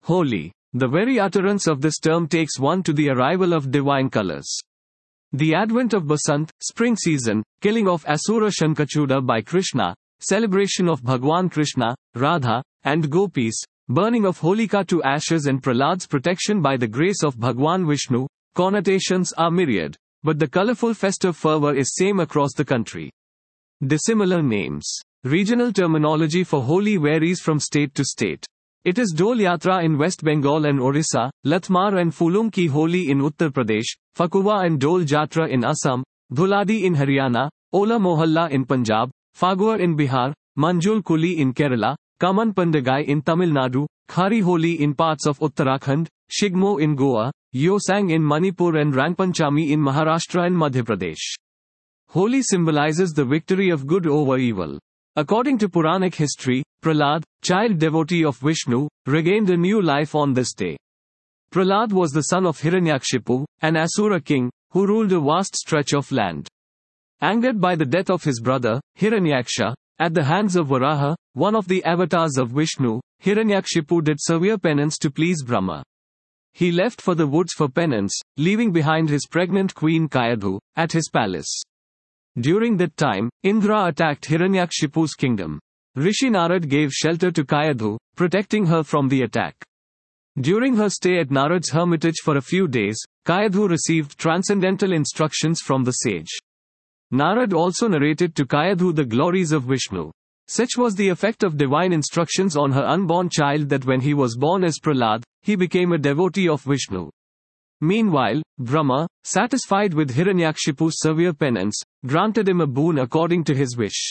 Holy. The very utterance of this term takes one to the arrival of divine colors. The advent of Basant, spring season, killing of Asura Shankachuda by Krishna, celebration of Bhagwan Krishna, Radha, and Gopis, burning of Holika to ashes and Prahlad's protection by the grace of Bhagwan Vishnu, connotations are myriad, but the colorful festive fervor is same across the country. Dissimilar names. Regional terminology for Holi varies from state to state. It is Dol Yatra in West Bengal and Orissa, Latmar and Fulum Ki Holi in Uttar Pradesh, Fakuwa and Dol Jatra in Assam, Dhuladi in Haryana, Ola Mohalla in Punjab, Faguar in Bihar, Manjul Kuli in Kerala, Kaman Pandagai in Tamil Nadu, Khari Holi in parts of Uttarakhand, Shigmo in Goa, Yosang in Manipur and Rangpanchami in Maharashtra and Madhya Pradesh. Holi symbolizes the victory of good over evil. According to Puranic history, Prahlad, child devotee of Vishnu, regained a new life on this day. Prahlad was the son of Hiranyakshipu, an Asura king, who ruled a vast stretch of land. Angered by the death of his brother, Hiranyaksha, at the hands of Varaha, one of the avatars of Vishnu, Hiranyakshipu did severe penance to please Brahma. He left for the woods for penance, leaving behind his pregnant queen Kayadhu, at his palace. During that time, Indra attacked Hiranyakshipu's kingdom. Rishi Narad gave shelter to Kayadhu, protecting her from the attack. During her stay at Narad's hermitage for a few days, Kayadhu received transcendental instructions from the sage. Narad also narrated to Kayadhu the glories of Vishnu. Such was the effect of divine instructions on her unborn child that when he was born as Prahlad, he became a devotee of Vishnu. Meanwhile, Brahma, satisfied with Hiranyakshipu's severe penance, granted him a boon according to his wish.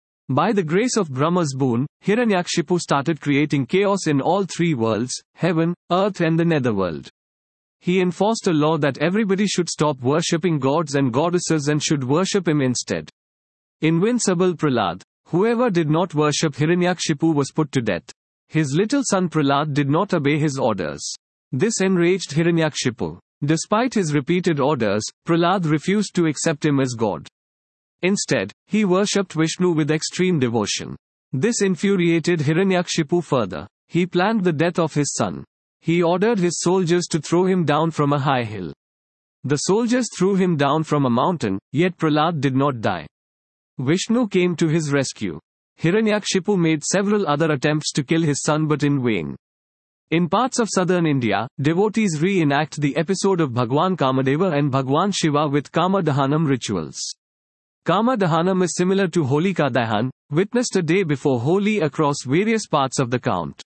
By the grace of Brahma's boon, Hiranyakshipu started creating chaos in all three worlds, heaven, earth and the netherworld. He enforced a law that everybody should stop worshipping gods and goddesses and should worship him instead. Invincible Prahlad. Whoever did not worship Hiranyakshipu was put to death. His little son Prahlad did not obey his orders. This enraged Hiranyakshipu. Despite his repeated orders, Prahlad refused to accept him as God. Instead, he worshipped Vishnu with extreme devotion. This infuriated Hiranyakshipu further. He planned the death of his son. He ordered his soldiers to throw him down from a high hill. The soldiers threw him down from a mountain, yet Prahlad did not die. Vishnu came to his rescue. Hiranyakshipu made several other attempts to kill his son but in vain. In parts of southern India, devotees reenact the episode of Bhagwan Kamadeva and Bhagwan Shiva with Kama Dahanam rituals. Kama Dahanam is similar to Holika Dahan, witnessed a day before Holi across various parts of the count.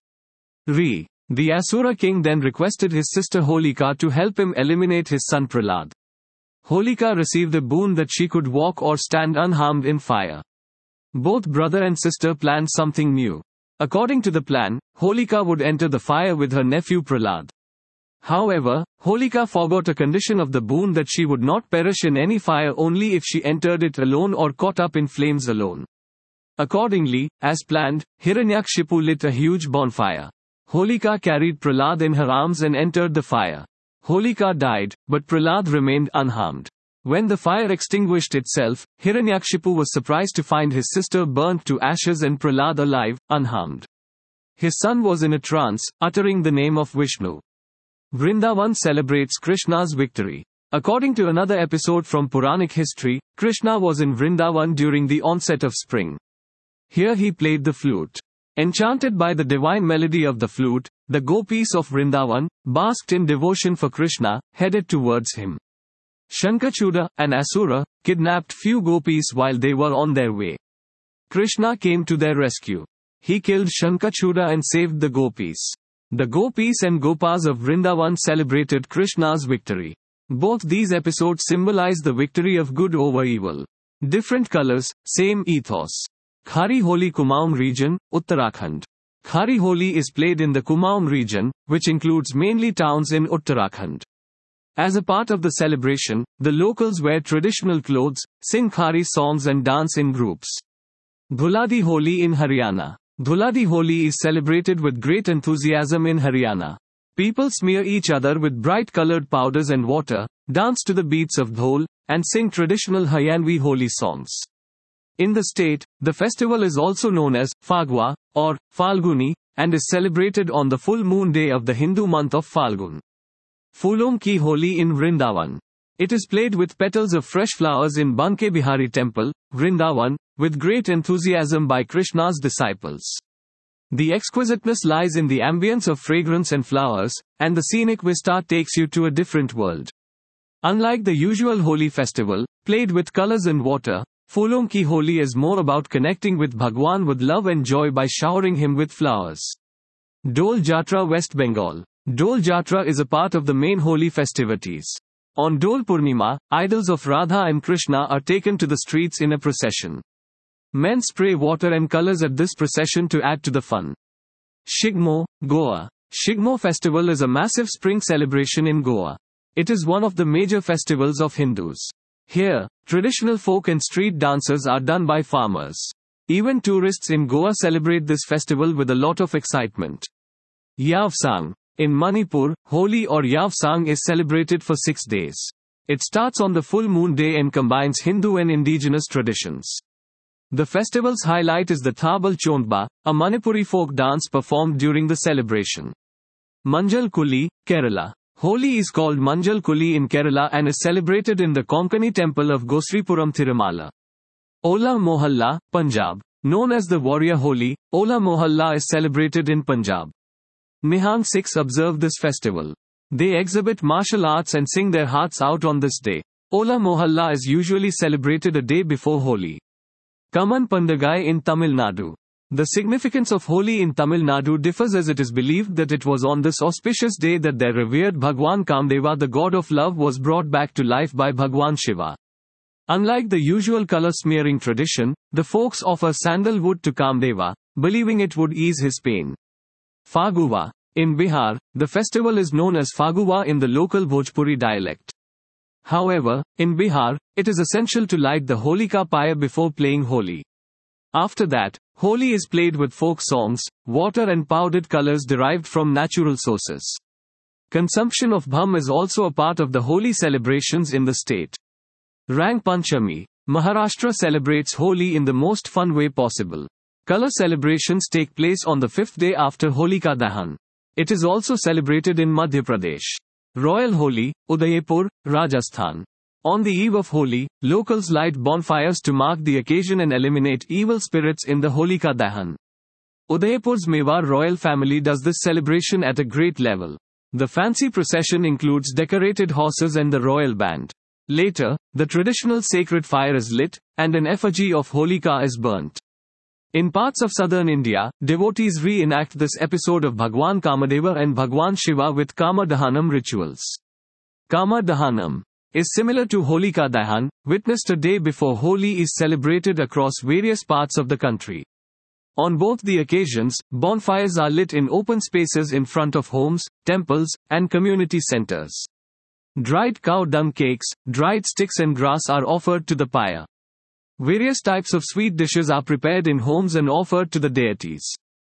The Asura king then requested his sister Holika to help him eliminate his son Prahlad. Holika received a boon that she could walk or stand unharmed in fire. Both brother and sister planned something new. According to the plan, Holika would enter the fire with her nephew Prahlad. However, Holika forgot a condition of the boon that she would not perish in any fire only if she entered it alone or caught up in flames alone. Accordingly, as planned, Hiranyakshipu lit a huge bonfire. Holika carried Prahlad in her arms and entered the fire. Holika died, but Prahlad remained unharmed. When the fire extinguished itself, Hiranyakshipu was surprised to find his sister burnt to ashes and Prahlad alive, unharmed. His son was in a trance, uttering the name of Vishnu. Vrindavan celebrates Krishna's victory. According to another episode from Puranic history, Krishna was in Vrindavan during the onset of spring. Here he played the flute. Enchanted by the divine melody of the flute, the gopis of Vrindavan, basked in devotion for Krishna, headed towards him. Shankachuda, an Asura, kidnapped few gopis while they were on their way. Krishna came to their rescue. He killed Shankachuda and saved the gopis. The gopis and gopas of Vrindavan celebrated Krishna's victory. Both these episodes symbolize the victory of good over evil. Different colors, same ethos. Khari Holi Kumaon region, Uttarakhand. Khari Holi is played in the Kumaon region, which includes mainly towns in Uttarakhand. As a part of the celebration, the locals wear traditional clothes, sing Khari songs and dance in groups. Dhuladi Holi in Haryana. Dhuladi Holi is celebrated with great enthusiasm in Haryana. People smear each other with bright colored powders and water, dance to the beats of dhol, and sing traditional Haryanvi Holi songs. In the state, the festival is also known as Phagwa, or Falguni, and is celebrated on the full moon day of the Hindu month of Falgun. Phoolon Ki Holi in Vrindavan. It is played with petals of fresh flowers in Banke Bihari Temple, Vrindavan, with great enthusiasm by Krishna's disciples. The exquisiteness lies in the ambience of fragrance and flowers, and the scenic vista takes you to a different world. Unlike the usual Holi festival, played with colors and water, Phoolon Ki Holi is more about connecting with Bhagwan with love and joy by showering him with flowers. Dol Jatra, West Bengal. Dol Jatra is a part of the main Holi festivities. On Dol Purnima, idols of Radha and Krishna are taken to the streets in a procession. Men spray water and colors at this procession to add to the fun. Shigmo, Goa. Shigmo festival is a massive spring celebration in Goa. It is one of the major festivals of Hindus. Here, traditional folk and street dances are done by farmers. Even tourists in Goa celebrate this festival with a lot of excitement. Yavsang. In Manipur, Holi or Yavsang is celebrated for 6 days. It starts on the full moon day and combines Hindu and indigenous traditions. The festival's highlight is the Thabal Chondba, a Manipuri folk dance performed during the celebration. Manjal Kuli, Kerala. Holi is called Manjal Kuli in Kerala and is celebrated in the Konkani temple of Gosripuram Tirumala. Ola Mohalla, Punjab. Known as the Warrior Holi, Ola Mohalla is celebrated in Punjab. Nihang Sikhs observe this festival. They exhibit martial arts and sing their hearts out on this day. Ola Mohalla is usually celebrated a day before Holi. Kaman Pandagai in Tamil Nadu. The significance of Holi in Tamil Nadu differs as it is believed that it was on this auspicious day that their revered Bhagwan Kamdeva, the god of love, was brought back to life by Bhagwan Shiva. Unlike the usual color smearing tradition, the folks offer sandalwood to Kamdeva, believing it would ease his pain. Faguwa. In Bihar, the festival is known as Faguwa in the local Bhojpuri dialect. However, in Bihar, it is essential to light the Holika pyre before playing Holi. After that, Holi is played with folk songs, water and powdered colors derived from natural sources. Consumption of bham is also a part of the Holi celebrations in the state. Rang Panchami. Maharashtra celebrates Holi in the most fun way possible. Color celebrations take place on the 5th day after Holika Dahan. It is also celebrated in Madhya Pradesh. Royal Holi, Udaipur, Rajasthan. On the eve of Holi, locals light bonfires to mark the occasion and eliminate evil spirits in the Holika Dahan. Udaipur's Mewar royal family does this celebration at a great level. The fancy procession includes decorated horses and the royal band. Later, the traditional sacred fire is lit, and an effigy of Holika is burnt. In parts of southern India, devotees reenact this episode of Bhagwan Kamadeva and Bhagwan Shiva with Kama Dahanam rituals. Kama Dahanam is similar to Holika Dahan, witnessed a day before Holi is celebrated across various parts of the country. On both the occasions, bonfires are lit in open spaces in front of homes, temples, and community centers. Dried cow dung cakes, dried sticks and grass are offered to the pyre. Various types of sweet dishes are prepared in homes and offered to the deities.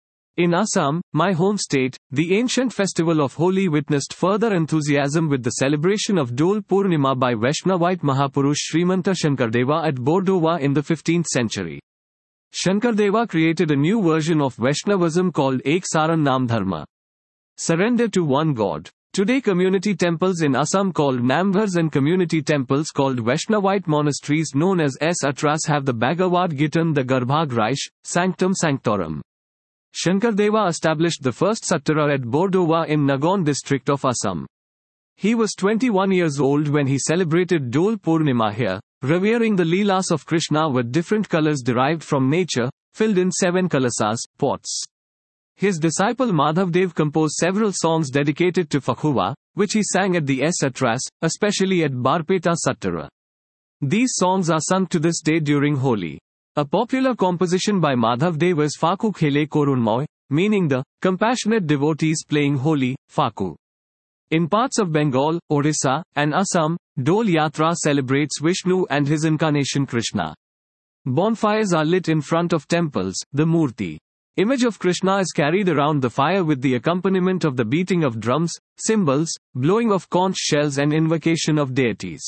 In Assam, my home state, the ancient festival of Holi witnessed further enthusiasm with the celebration of Dol Purnima by Vaishnavite Mahapurush Srimanta Shankardeva at Bordowa in the 15th century. Shankardeva created a new version of Vaishnavism called Ek Saran Nam Dharma. Surrender to one God. Today community temples in Assam called Namghars and community temples called Vaishnavite monasteries known as Atras have the Bhagavad Gita, the Garbhagriha, Sanctum Sanctorum. Shankardeva established the first Sattara at Bordowa in Nagon district of Assam. He was 21 years old when he celebrated Dol Purnima here, revering the Leelas of Krishna with different colors derived from nature, filled in 7 kalasas, pots. His disciple Madhavdev composed several songs dedicated to Faguwa, which he sang at the Atras, especially at Barpeta Sattara. These songs are sung to this day during Holi. A popular composition by Madhavdev is Faku Khele Korunmoy, meaning the compassionate devotees playing Holi, Faku. In parts of Bengal, Orissa, and Assam, Dol Yatra celebrates Vishnu and his incarnation Krishna. Bonfires are lit in front of temples, the Murti. Image of Krishna is carried around the fire with the accompaniment of the beating of drums, cymbals, blowing of conch shells and invocation of deities.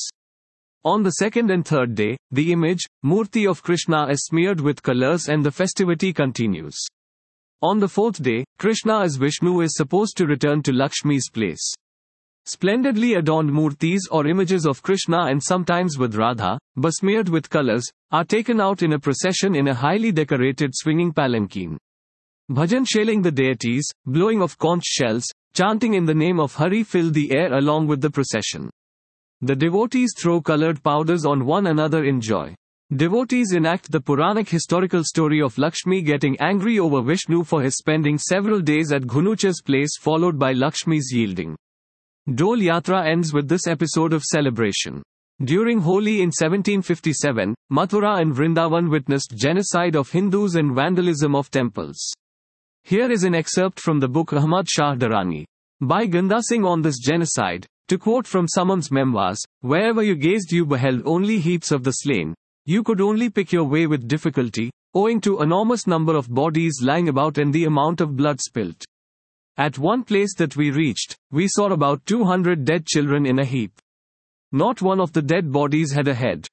On the second and third day, the image, Murti of Krishna is smeared with colors and the festivity continues. On the fourth day, Krishna as Vishnu is supposed to return to Lakshmi's place. Splendidly adorned murtis or images of Krishna and sometimes with Radha, besmeared with colors, are taken out in a procession in a highly decorated swinging palanquin. Bhajan shailing the deities, blowing of conch shells, chanting in the name of Hari fill the air along with the procession. The devotees throw colored powders on one another in joy. Devotees enact the Puranic historical story of Lakshmi getting angry over Vishnu for his spending several days at Gunucha's place, followed by Lakshmi's yielding. Dol Yatra ends with this episode of celebration. During Holi in 1757, Mathura and Vrindavan witnessed genocide of Hindus and vandalism of temples. Here is an excerpt from the book Ahmad Shah Durrani. By Ganda Singh on this genocide, to quote from Samam's memoirs, wherever you gazed you beheld only heaps of the slain. You could only pick your way with difficulty, owing to enormous number of bodies lying about and the amount of blood spilt. At one place that we reached, we saw about 200 dead children in a heap. Not one of the dead bodies had a head.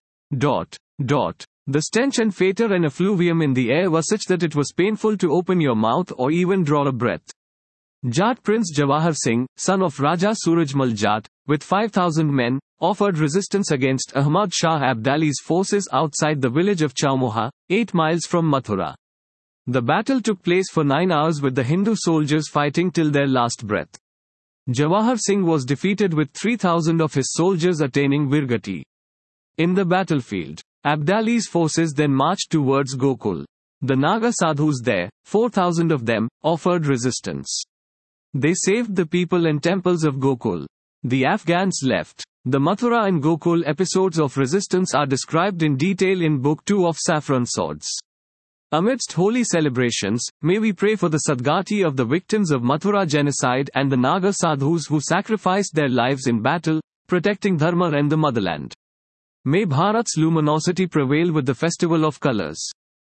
The stench and fetor and effluvium in the air were such that it was painful to open your mouth or even draw a breath. Jat Prince Jawahar Singh, son of Raja Surajmal Jat, with 5,000 men, offered resistance against Ahmad Shah Abdali's forces outside the village of Chaumoha, 8 miles from Mathura. The battle took place for 9 hours with the Hindu soldiers fighting till their last breath. Jawahar Singh was defeated with 3,000 of his soldiers attaining Virgati. In the battlefield, Abdali's forces then marched towards Gokul. The Naga Sadhus there, 4,000 of them, offered resistance. They saved the people and temples of Gokul. The Afghans left. The Mathura and Gokul episodes of resistance are described in detail in Book 2 of Saffron Swords. Amidst holy celebrations, may we pray for the Sadgati of the victims of Mathura genocide and the Naga Sadhus who sacrificed their lives in battle, protecting Dharma and the motherland. May Bharat's luminosity prevail with the festival of colors.